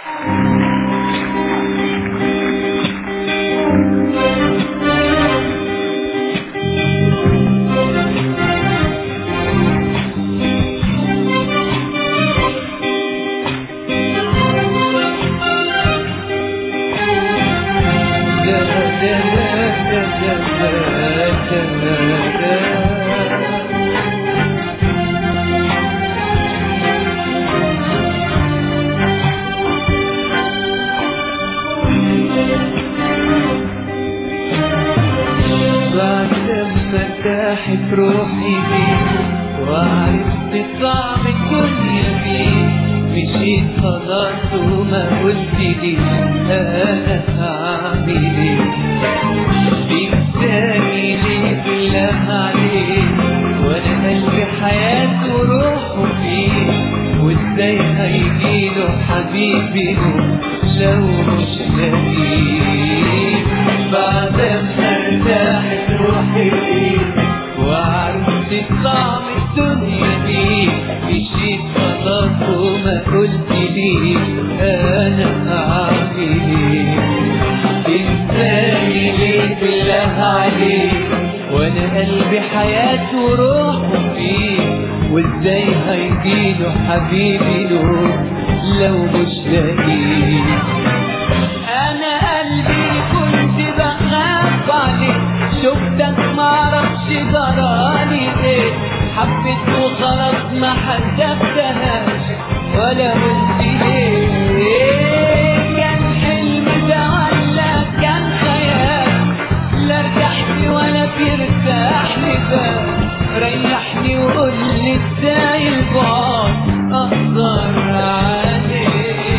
ارتاحت روحي بيك وعرفت طعم الدنيا بيك، مشيت خلاص وما قلت لي انا هعمل ايه، فيك تاني ليه بالله عليك، وانا قلبي حياته وروحه فيك، وازاي هيجيله حبيبي لو مش لاقيك، بعد ما ارتاحت روحي فيك وعرفت طعم الدنيا بيك، مشيت خلاص وما قلت لي انا هعمل ايه، انساني ليه بالله عليك، وانا قلبي حياته وروحه فيك، وازاي هيجيله حبيبي لو مش لاقيك، انا قلبي كنت بخاف عليك، شفتك معرفش جرالي ايه، حبيت وخلاص ما حسبتهاش ولا قلت ليه، كان حلم ده ولا كان خيال، لا ارتحت ولا ترتاح لي بال، ريحني وقول لي ازاي البعد اقدر عليه.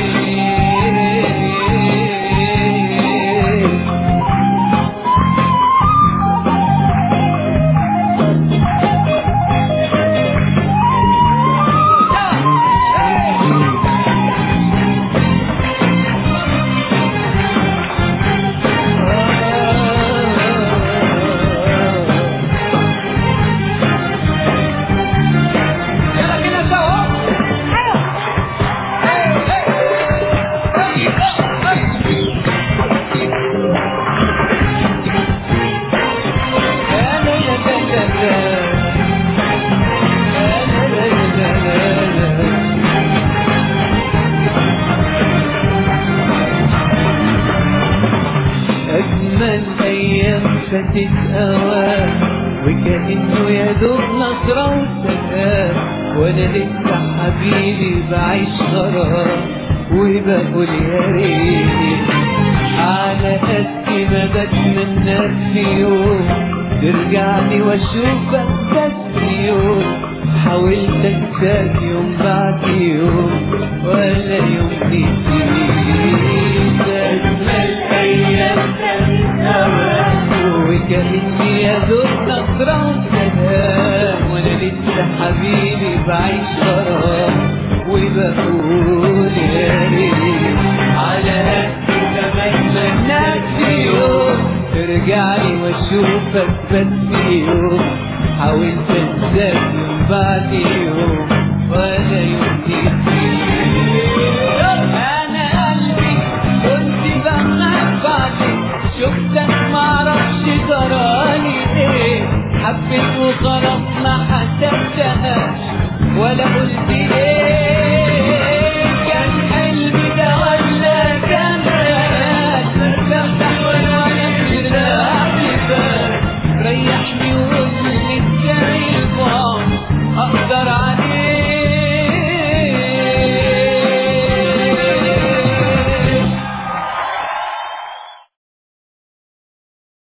أجمل أيام فاتت أوام، وكأنه يا دوب نظرة وسلام، وأنا لسه حبيبي بعيش غرام، وبقول يا ريت على قد ما بتمناك في يوم ترجعني واشوفك بس يوم، حاولت انساك يوم بعد يوم ولا يوم نسيت، أجمل أيام كانت أوام، وكأني يا دوب نظرة وسلام، وأنا لسه حبيبي بعيش غرام، وبقول يا ريت على قد ما بتمناك في يوم ترجعني واشوفك بس